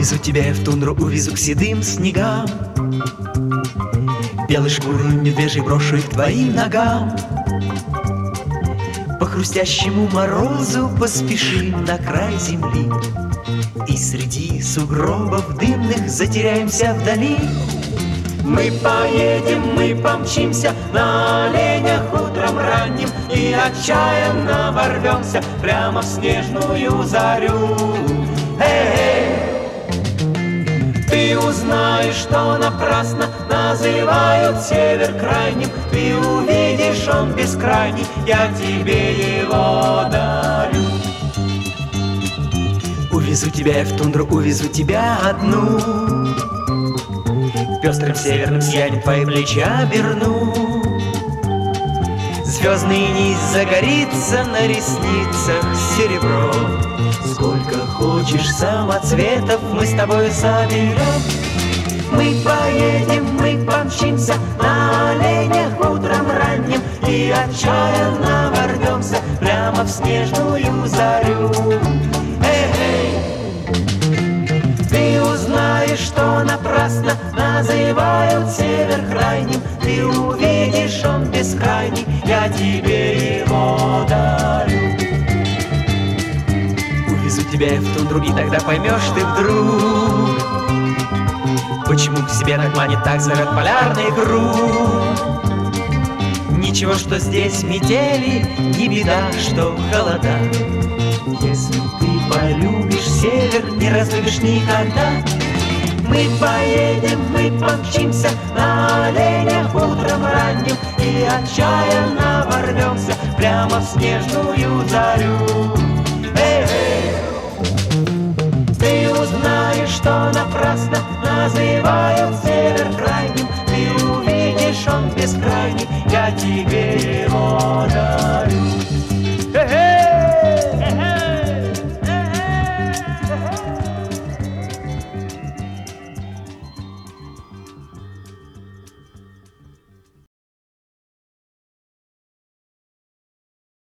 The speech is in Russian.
Увезу тебя я в тундру, увезу к седым снегам, белой шкурой медвежьей брошу их к твоим ногам. По хрустящему морозу поспешим на край земли, и среди сугробов дымных затеряемся вдали. Мы поедем, мы помчимся на оленях утром ранним, и отчаянно ворвемся прямо в снежную зарю. Ты узнаешь, что напрасно называют север крайним. Ты увидишь, он бескрайний, я тебе его дарю. Увезу тебя я в тундру, увезу тебя одну, пестрым северным сиянием твои плечи оберну. Звездный низ загорится на ресницах серебро. Сколько хочешь самоцветов мы с тобой соберем. Мы поедем, мы помчимся на оленях утром ранним, и отчаянно ворвемся прямо в снежную зарю. Ты узнаешь, что напрасно называют север крайним. Ты увидишь, он бескрайний, я тебе его дарю. Увезу тебя я в тундру, и тогда поймешь ты вдруг, почему к себе так манит, так зовет полярный круг. Ничего, что здесь метели, не беда, что холода. Если ты полюбишь север, не разлюбишь никогда. Мы поедем, мы помчимся на оленях утром ранним, и отчаянно ворвемся прямо в снежную зарю. Ты узнаешь, что напрасно называют север крайним. Ты увидишь, он бескрайний, я тебе